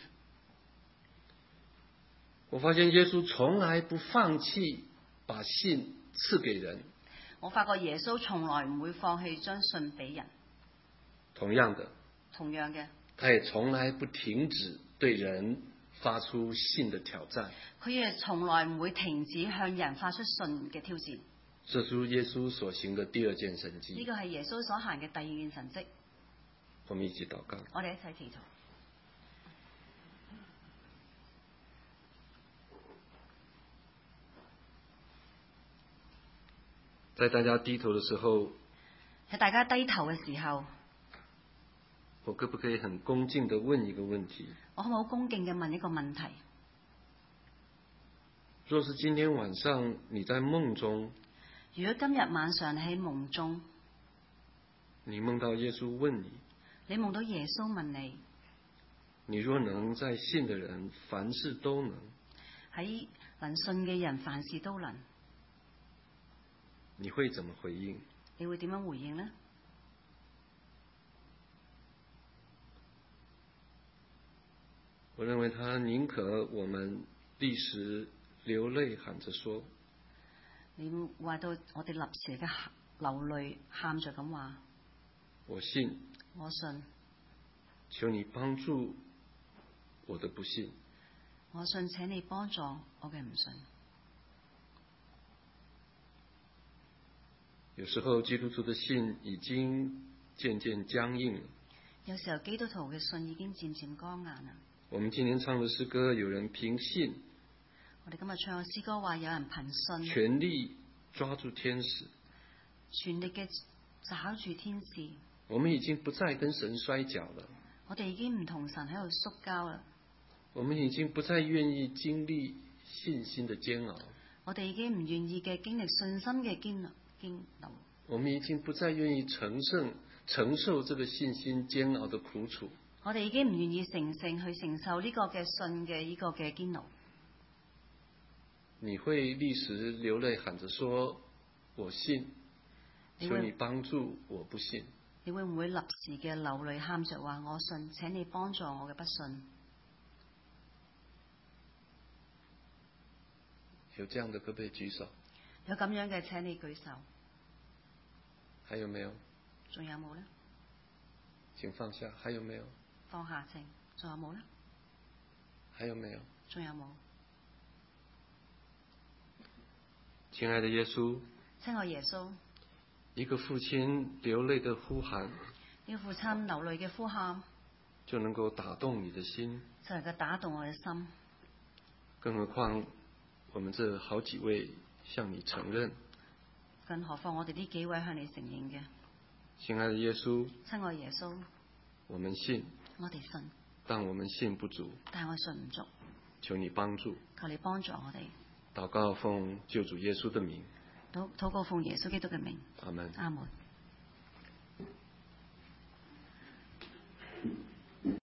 我發現耶穌從來不放棄把信賜給人。 我發覺耶穌從來唔會放棄將信俾人。 同樣的，他也從來不停止對人發出信的挑戰。 佢亦從來唔會停止向人發出信嘅挑戰。 這是耶穌所行的第二件神蹟。 呢個係耶穌所行嘅第二件神蹟。 我們一起禱告。 我哋一齊祈禱。 在大家低頭的時候， 喺大家低頭嘅時候， 我可不可以很恭敬地問一個問題？ 我可唔可以好恭敬嘅問一個問題？ 若是今天晚上你在夢中， 如果今日晚上你喺夢中， 你夢到耶穌問你， 你夢到耶穌問你， 你若能在信的人凡事都能， 喺能信嘅人凡事都能， 你會怎麼回應？ 你會點樣回應呢？ 我認為他寧可我們立時流淚喊着說， 你話到我哋立時嘅流淚喊着咁話， 我信， 我信， 求你幫助我的不信。 我信，請你幫助我嘅唔信。 有時候基督徒的信已經漸漸僵硬了。 有時候基督徒嘅信已經漸漸剛硬啦。 我們今天唱的詩歌，有人憑信， 我哋今日唱嘅詩歌話，有人憑信， 全力抓住天使， 全力嘅抓住天使。 我們已經不再跟神摔跤了。 我哋已經唔同神喺度摔跤啦。 我們已經不再願意經歷信心的煎熬。 我哋已經唔願意嘅經歷信心嘅煎熬。 我們已經不再願意承受這個信心煎熬的苦楚。 我哋已經唔願意成去承受呢個嘅信嘅呢個嘅煎熬。 你會立時流淚喊着說：我信，求你幫助我不信。 你會唔會立時嘅流淚喊着話：我信，請你幫助我嘅不信？ 有這樣的可不可以舉手？ 有咁樣嘅，請你舉手。 還有沒有？ 仲有冇呢？ 請放下。還有沒有？ 放下請。仲有冇呢？ 還有沒有？ 仲有冇？ 親愛的耶穌， 親愛耶穌， 一個父親流淚的呼喊， 呢個父親流淚嘅呼喊， 就能夠打動你的心， 就能夠打動我嘅心。 更何況我們這好幾位向你承認， 更何況我哋呢幾位向你承認嘅。 親愛的耶穌， 親愛耶穌， 我們信， 我哋信， 但我們信不足， 但係我信唔足， 求你幫助， 求你幫助我哋。 禱告奉救主耶穌的名， 禱告奉耶穌基督嘅名， 阿門。 阿門。